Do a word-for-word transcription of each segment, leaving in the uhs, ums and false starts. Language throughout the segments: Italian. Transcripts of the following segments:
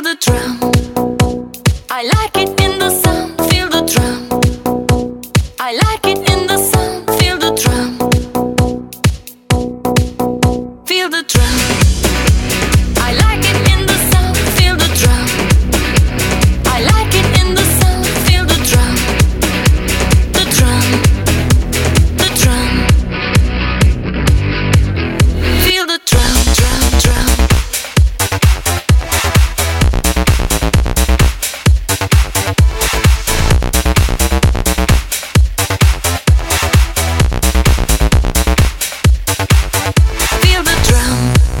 the drum. I like it in the sound. Feel the drum. I like it in the sound. Feel the drum. Feel the drum. I like it in the sound. Feel the drum. I like it in the sound. Feel the drum. The drum. The drum. Feel the drum, drum, drum. Feel the drum.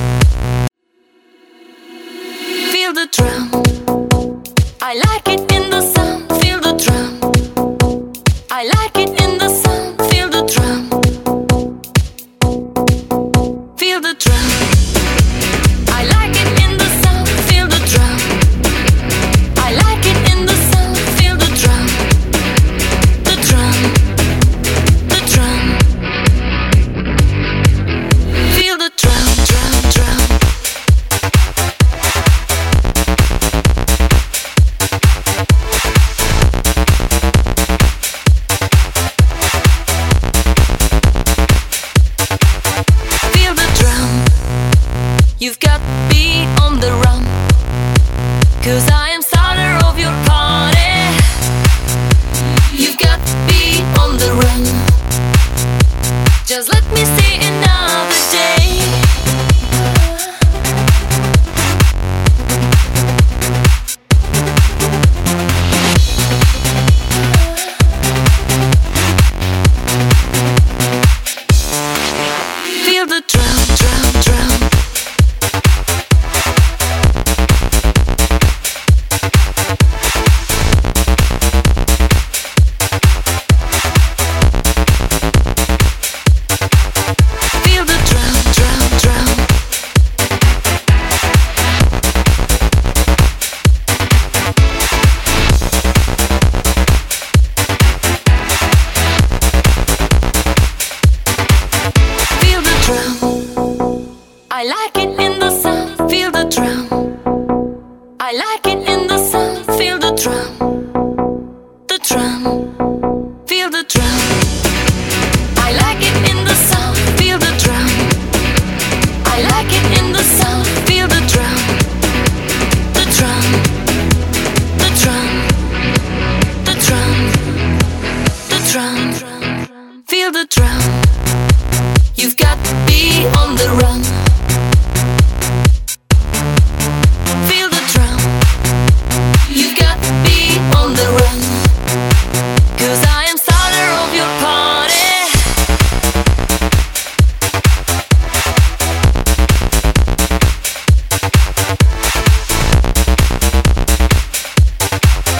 Feel the drum. I like it in the sound. Feel the drum. I like it in the sound. Feel the drum. Feel the drum. I like it in the sound. Feel the drum. I like it in the sound. Feel the drum. The drum. The drum. Feel the drum, drum, drum. Feel the drum. You've got me on the run. 'Cause I